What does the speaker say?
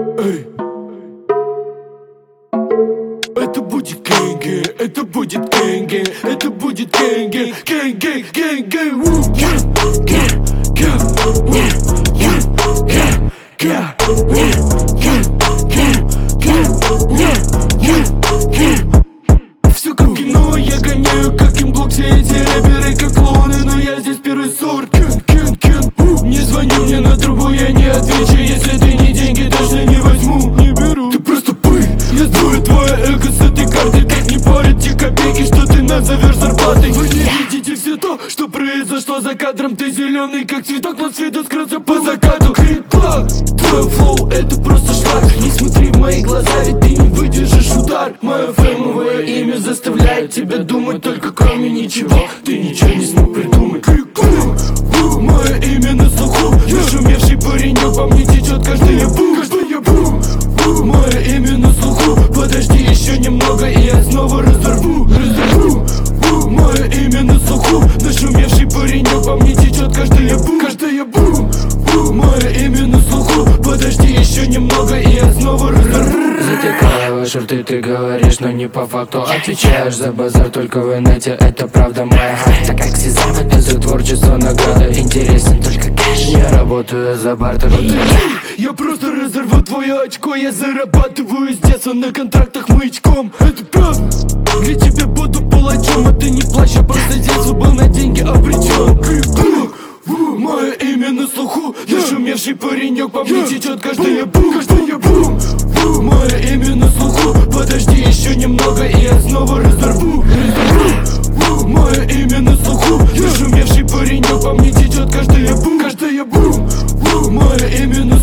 Эй. Это будет гэнгэ, это будет гэнгэ, это будет гэнгэ, гэнгэ, гэнгэ. Все как кино, я гоняю как имблок, все эти рэперы как клоуны, но я здесь первый сорт. Не звони мне на трубу, я не отвечу, если ты не деньги, даже не возьму, не беру. Ты просто пыль, я сдую твое эго с этой карты, как не парят те копейки, что ты назовешь зарплатой. Вы не видите все то, что произошло за кадром. Ты зеленый как цветок, но цветок скрылся по закату. Хриплак, твой флоу это просто шлак. Не смотри в мои глаза, ведь ты не выдержишь удар. Мое феймовое имя заставляет тебя думать только кроме ничего. Ты ничего не смог придумать. Мое имя на слуху, я шумевший паренек, по мне течет каждая бум. Мое имя на слуху, подожди еще немного, и я снова разорву. Мое имя на слуху, нашумевший паренек, по мне течет каждая бум. Мое имя на слуху, подожди еще немного, и я снова разорву. Затекая шорты, ты говоришь, но не по факту отвечаешь за базар, только в инете, это правда моя хата. Как сезам, это за творчество награда, интересен только кэш. Я работаю за бартер. Я просто разорву твое очко, я зарабатываю с детства на контрактах маячком. Это правда, для тебя буду палачом, а ты не плачь, я просто с детства был на деньги обречен. Мое имя на слуху, я шумевший паренек, по мне течет каждая бум. Мое имя на слуху, подожди еще немного, и я снова разорву. Мое имя на слуху, я шумевший паренек, по мне течет каждая бум. Мое имя на